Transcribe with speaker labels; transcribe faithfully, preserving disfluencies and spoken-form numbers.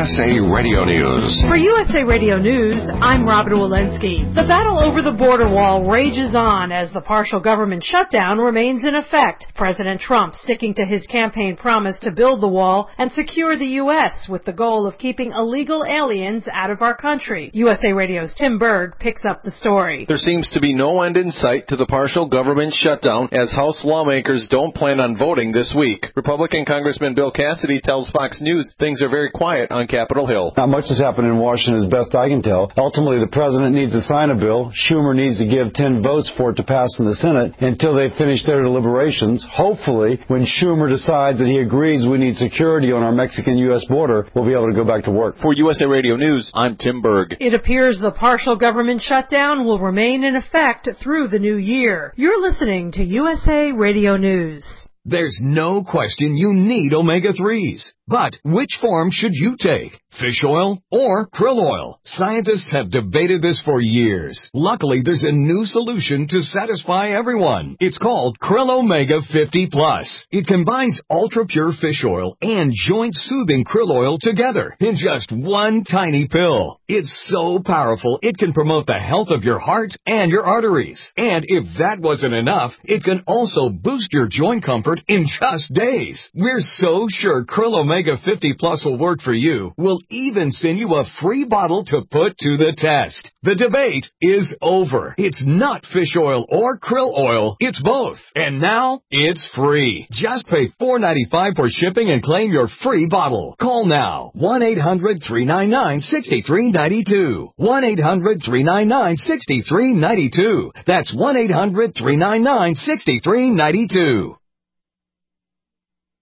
Speaker 1: S A Radio News.
Speaker 2: For U S A Radio News, I'm Robin Walensky. The battle over the border wall rages on as the partial government shutdown remains in effect. President Trump sticking to his campaign promise to build the wall and secure the U S with the goal of keeping illegal aliens out of our country. U S A Radio's Tim Berg picks up the story.
Speaker 3: There seems to be no end in sight to the partial government shutdown as House lawmakers don't plan on voting this week. Republican Congressman Bill Cassidy tells Fox News things are very quiet on Capitol Hill.
Speaker 4: Not much has happened in Washington as best I can tell. Ultimately, the president needs to sign a bill. Schumer needs to give ten votes for it to pass in the Senate until they finish their deliberations. Hopefully, when Schumer decides that he agrees we need security on our Mexican-U S border, we'll be able to go back to work.
Speaker 3: For U S A Radio News, I'm Tim Berg.
Speaker 2: It appears the partial government shutdown will remain in effect through the new year. You're listening to U S A Radio News.
Speaker 5: There's no question you need omega threes. But which form should you take? Fish oil or krill oil? Scientists have debated this for years. Luckily, there's a new solution to satisfy everyone. It's called Krill Omega fifty plus. It combines ultra-pure fish oil and joint-soothing krill oil together in just one tiny pill. It's so powerful, it can promote the health of your heart and your arteries. And if that wasn't enough, it can also boost your joint comfort in just days. We're so sure Krill Omega fifty plus will work for you. We'll even send you a free bottle to put to the test. The debate is over. It's not fish oil or krill oil. It's both. And now it's free. Just pay four dollars and ninety-five cents for shipping and claim your free bottle. Call now. one eight hundred three nine nine six three nine two. one eight hundred three nine nine six three nine two. That's one eight hundred three nine nine six three nine two.